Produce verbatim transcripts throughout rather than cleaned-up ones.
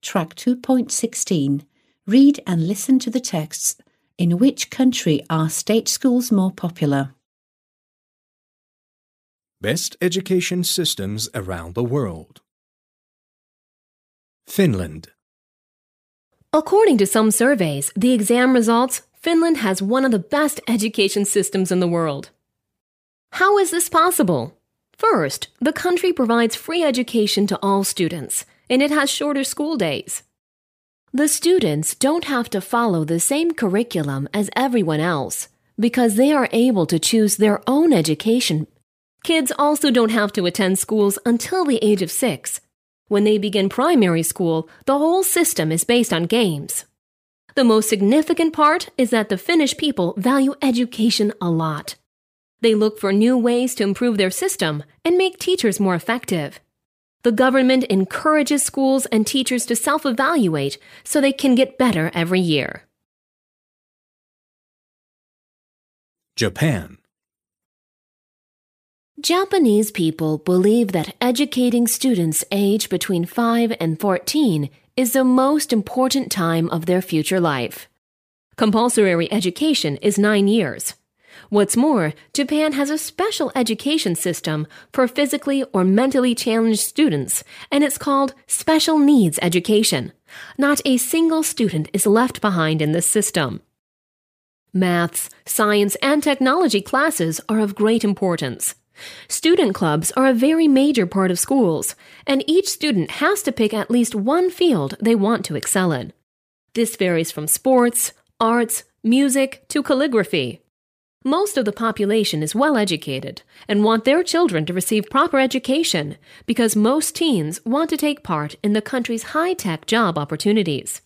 Track two point sixteen. Read and listen to the texts. In which country are state schools more popular? Best education systems around the world. Finland. According to some surveys, the exam results, Finland has one of the best education systems in the world. How is this possible? First, the country provides free education to all students, and it has shorter school days. The students don't have to follow the same curriculum as everyone else because they are able to choose their own education. Kids also don't have to attend schools until the age of six. When they begin primary school, the whole system is based on games. The most significant part is that the Finnish people value education a lot. They look for new ways to improve their system and make teachers more effective. The government encourages schools and teachers to self-evaluate so they can get better every year. Japan. Japanese people believe that educating students aged between five and fourteen is the most important time of their future life. Compulsory education is nine years. What's more, Japan has a special education system for physically or mentally challenged students, and it's called special needs education. Not a single student is left behind in this system. Maths, science, and technology classes are of great importance. Student clubs are a very major part of schools, and each student has to pick at least one field they want to excel in. This varies from sports, arts, music, to calligraphy. Most of the population is well educated and want their children to receive proper education because most teens want to take part in the country's high-tech job opportunities.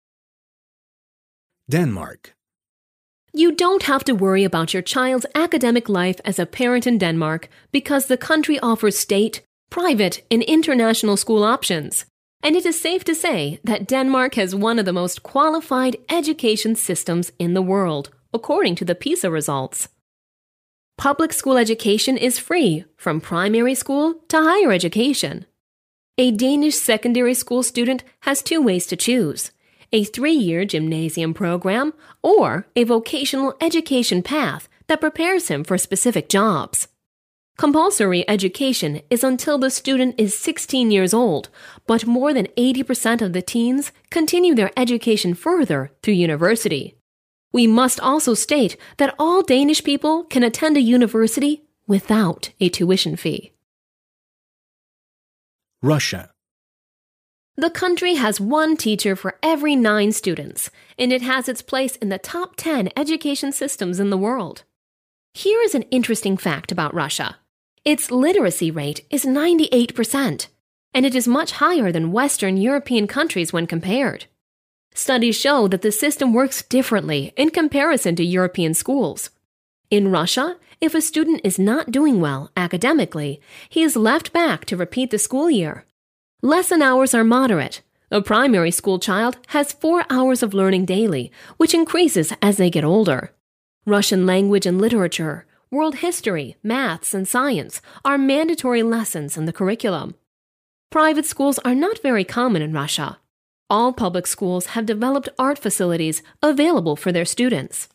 Denmark. You don't have to worry about your child's academic life as a parent in Denmark because the country offers state, private, and international school options. And it is safe to say that Denmark has one of the most qualified education systems in the world, according to the PISA results. Public school education is free, from primary school to higher education. A Danish secondary school student has two ways to choose: a three-year gymnasium program or a vocational education path that prepares him for specific jobs. Compulsory education is until the student is sixteen years old, but more than eighty percent of the teens continue their education further through university. We must also state that all Danish people can attend a university without a tuition fee. Russia. The country has one teacher for every nine students, and it has its place in the top ten education systems in the world. Here is an interesting fact about Russia. Its literacy rate is ninety-eight percent, and it is much higher than Western European countries when compared. Studies show that the system works differently in comparison to European schools. In Russia, if a student is not doing well academically, he is left back to repeat the school year. Lesson hours are moderate. A primary school child has four hours of learning daily, which increases as they get older. Russian language and literature, world history, maths, and science are mandatory lessons in the curriculum. Private schools are not very common in Russia. All public schools have developed art facilities available for their students.